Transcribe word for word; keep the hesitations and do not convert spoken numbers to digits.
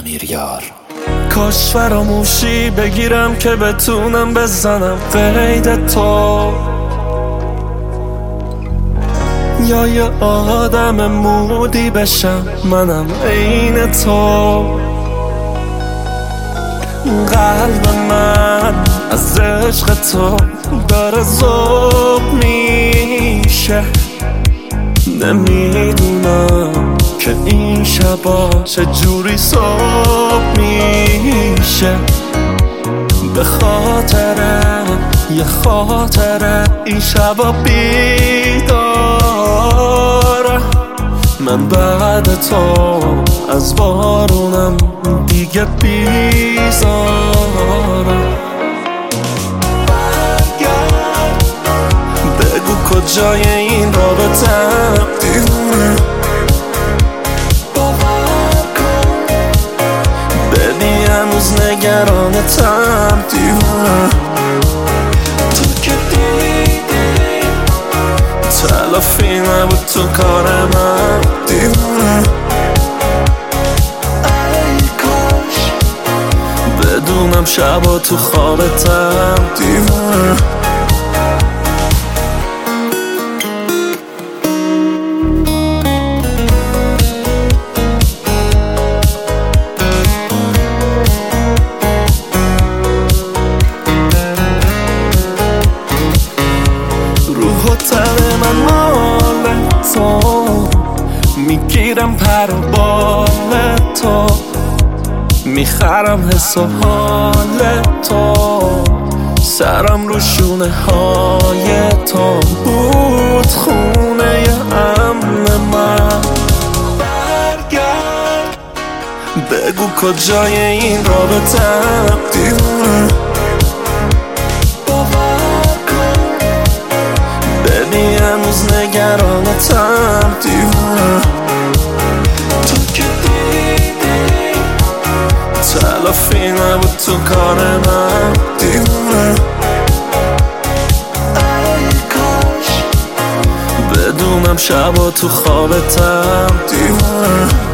امیریار. کاش فراموشی بگیرم که بتونم بزنم قید تو، یا یه آدم مودی بشم منم عین تو. قلب من از عشق تو داره ذوب میشه، نمیدونم که این شبا چجوری صبح میشه. به خاطر یه خاطر این شبا بیداره، من بعد تو از بارونم دیگه بیزارم. برگرد بگو کجای این رابطم دیوونه، باور کن ببین هنوز نگرانتم دیوونه. تو که دیدی تلافی نبود تو کار من دیوونه. ای کاش بدونم شبا تو خوابتم دیوونه. تن من مال تو، میگیرم پر و بال تو، میخرم حس و حال تو، سرم رو شونه های تو بود خونه امن من. برگرد بگو کجای این رابطم دیوونه، هنوز نگرانتم دیوونه. تو که دیدی تلافی نبود تو کار من دیوونه. ای کاش بدونم شبا تو خوابتم دیوونه.